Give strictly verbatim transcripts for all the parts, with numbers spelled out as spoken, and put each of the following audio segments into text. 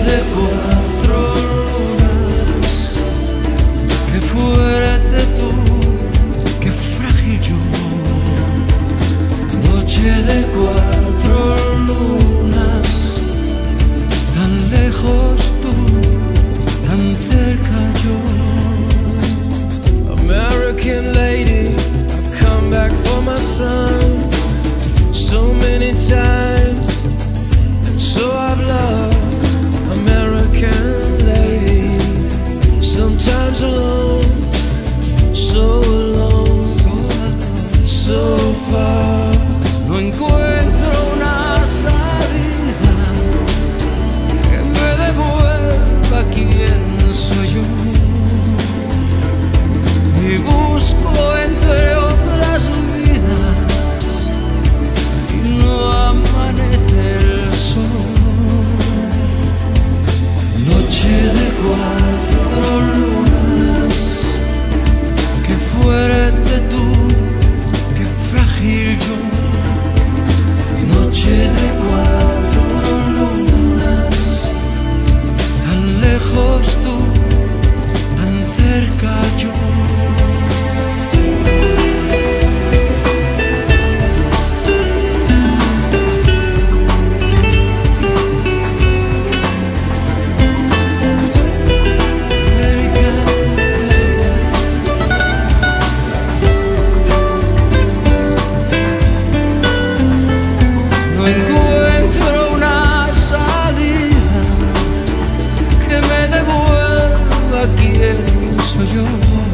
de cuatro lunas, qué fuerte tú, qué frágil yo. Noche de cuatro lunas, tan lejos tú, tan cerca yo. American lady, I've come back for my son so many times, and so I've loved. American lady, sometimes alone, so alone, so far. No encuentro una salida que me devuelva quién soy yo, y busco entre otras vidas y no amanece el sol. Noche de cuatro lunas, qué fuerte tú, qué frágil yo. Noche de cuatro lunas, tan lejos tú, tan cerca yo. No encuentro una salida que me devuelva quién soy yo,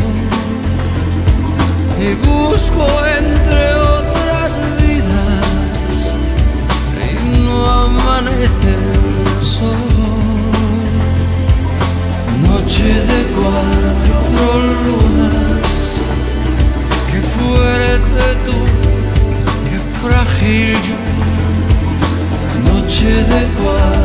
y busco entre otras vidas y no amanece el sol. Noche de cuatro lunas, qué fuerte tú, qué frágil yo. Noche de cuatro